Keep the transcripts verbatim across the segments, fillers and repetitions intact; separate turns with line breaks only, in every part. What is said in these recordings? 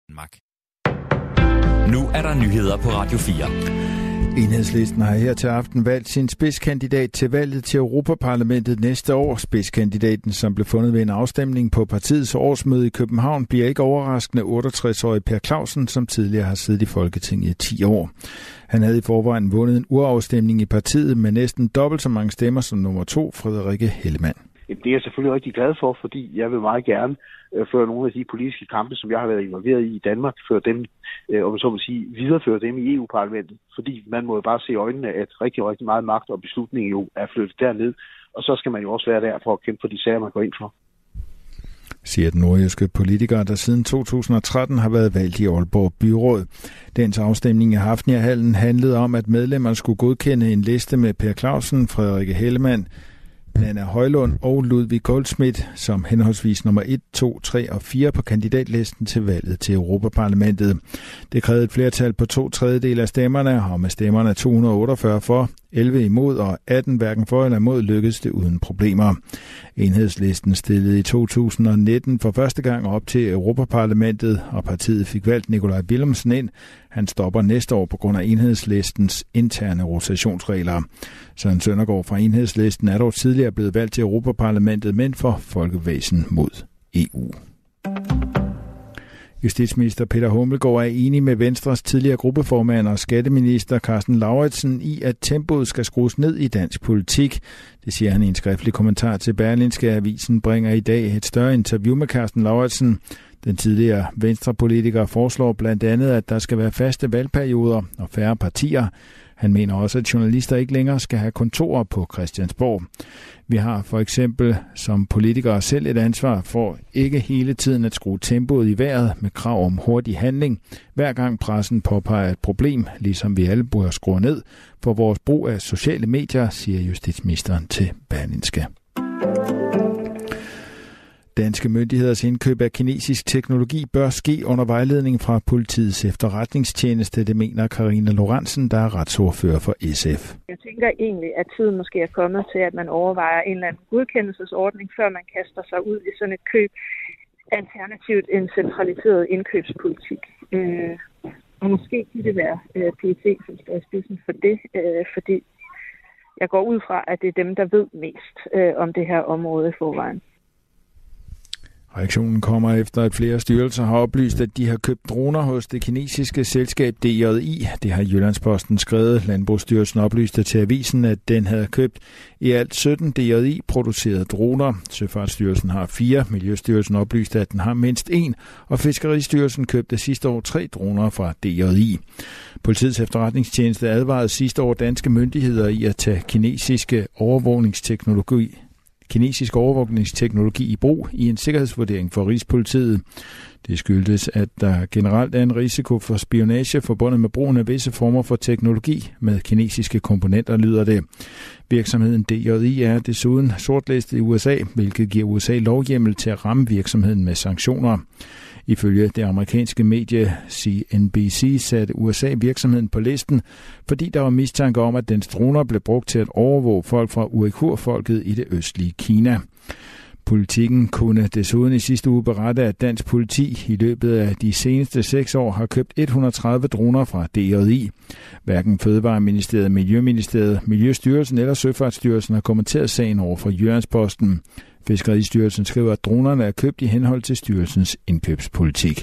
Danmark. Nu er der nyheder på Radio fire.
Enhedslisten har her til aften valgt sin spidskandidat til valget til Europaparlamentet næste år. Spidskandidaten, som blev fundet ved en afstemning på partiets årsmøde i København, bliver ikke overraskende otteogtres-årig Per Clausen, som tidligere har siddet i Folketinget i ti år. Han havde i forvejen vundet en urafstemning i partiet med næsten dobbelt så mange stemmer som nummer to, Frederikke Hellemann.
Det er jeg selvfølgelig rigtig glad for, fordi jeg vil meget gerne øh, føre nogle af de politiske kampe, som jeg har været involveret i i Danmark, føre dem, øh, og så må sige, videreføre dem i E U-parlamentet. Fordi man må jo bare se i øjnene, at rigtig, rigtig meget magt og beslutning jo er flyttet derned, og så skal man jo også være der for at kæmpe for de sager, man går ind for.
Siger den nordjyske politiker, der siden to tusind og tretten har været valgt i Aalborg Byråd. Dens afstemning i Hafnia-hallen handlede om, at medlemmerne skulle godkende en liste med Per Clausen, Frederikke Hellemann, Nanna Højlund og Ludvig Goldschmidt som henholdsvis nummer et, to, tre og fire på kandidatlisten til valget til Europaparlamentet. Det krævede et flertal på to tredjedel af stemmerne, og med stemmerne to hundrede og otteogfyrre for, elleve imod og atten hverken for eller imod lykkedes det uden problemer. Enhedslisten stillede i to tusind og nitten for første gang op til Europaparlamentet, og partiet fik valgt Nikolaj Villumsen ind. Han stopper næste år på grund af Enhedslistens interne rotationsregler. Søren Søndergaard fra Enhedslisten er dog tidligere blevet valgt til Europaparlamentet, men for Folkebevægelsen mod E U. Justitsminister Peter Hummelgaard er enig med Venstres tidligere gruppeformand og skatteminister Karsten Lauritzen i, at tempoet skal skrues ned i dansk politik. Det siger han i en skriftlig kommentar til Berlingske. Avisen bringer i dag et større interview med Karsten Lauritzen. Den tidligere venstrepolitiker foreslår blandt andet, at der skal være faste valgperioder og færre partier. Han mener også, at journalister ikke længere skal have kontorer på Christiansborg. Vi har for eksempel som politikere selv et ansvar for ikke hele tiden at skrue tempoet i vejret med krav om hurtig handling, hver gang pressen påpeger et problem, ligesom vi alle burde skrue ned for vores brug af sociale medier, siger justitsministeren til Berlingske. Danske myndigheders indkøb af kinesisk teknologi bør ske under vejledning fra politiets efterretningstjeneste, det mener Karina Lorentzen, der er retsordfører for S F.
Jeg tænker egentlig, at tiden måske er kommet til, at man overvejer en eller anden godkendelsesordning, før man kaster sig ud i sådan et køb, alternativt en centraliseret indkøbspolitik. Øh, og måske kan det være øh, P E T, som står i spidsen for det, øh, fordi jeg går ud fra, at det er dem, der ved mest øh, om det her område i forvejen.
Reaktionen kommer efter, at flere styrelser har oplyst, at de har købt droner hos det kinesiske selskab D J I. Det har Jyllandsposten skrevet. Landbrugsstyrelsen oplyste til avisen, at den havde købt i alt sytten D J I-producerede droner. Søfartsstyrelsen har fire. Miljøstyrelsen oplyste, at den har mindst en. Og Fiskeristyrelsen købte sidste år tre droner fra D J I. Politiets efterretningstjeneste advarede sidste år danske myndigheder i at tage kinesiske overvågningsteknologi kinesisk overvågningsteknologi i brug i en sikkerhedsvurdering for Rigspolitiet. Det skyldes, at der generelt er en risiko for spionage forbundet med brugen af visse former for teknologi med kinesiske komponenter, lyder det. Virksomheden D J I er desuden sortlistet i U S A, hvilket giver U S A lovhjemmel til at ramme virksomheden med sanktioner. Ifølge det amerikanske medie C N B C satte U S A virksomheden på listen, fordi der var mistanke om, at dens droner blev brugt til at overvåge folk fra uighur-folket i det østlige Kina. Politikken kunne desuden i sidste uge berette, at dansk politi i løbet af de seneste seks år har købt et hundrede og tredive droner fra D J I. Hverken Fødevareministeriet, Miljøministeriet, Miljøstyrelsen eller Søfartsstyrelsen har kommenteret sagen over for Jyllandsposten. Fiskeristyrelsen skriver, at dronerne er købt i henhold til styrelsens indkøbspolitik.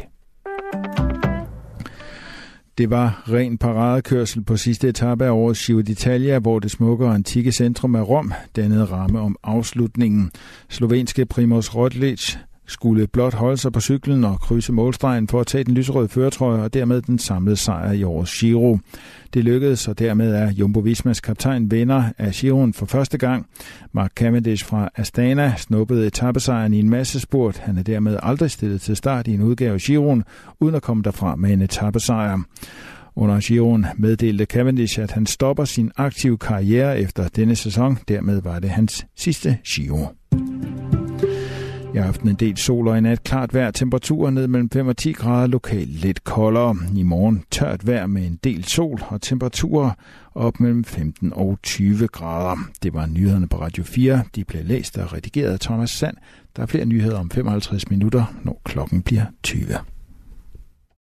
Det var ren paradekørsel på sidste etape af årets Giro d'Italia, hvor det smukke og antikke centrum af Rom dannede ramme om afslutningen. Slovenske Primož Roglič skulle blot holde sig på cyklen og krydse målstregen for at tage den lyserøde førertrøje og dermed den samlede sejr i årets Giro. Det lykkedes, og dermed er Jumbo-Vismas kaptajn vinder af Giroen for første gang. Mark Cavendish fra Astana snuppede etapesejren i en massespurt. Han er dermed aldrig stillet til start i en udgave af Giroen, uden at komme derfra med en etapesejr. Under Giroen meddelte Cavendish, at han stopper sin aktive karriere efter denne sæson. Dermed var det hans sidste Giro. I aften en del sol og i nat klart vejr, temperaturer ned mellem fem og ti grader, lokalt lidt koldere. I morgen tørt vejr med en del sol og temperaturer op mellem femten og tyve grader. Det var nyhederne på Radio fire. De blev læst og redigeret af Thomas Sand. Der er flere nyheder om femoghalvtreds minutter, når klokken bliver tyve.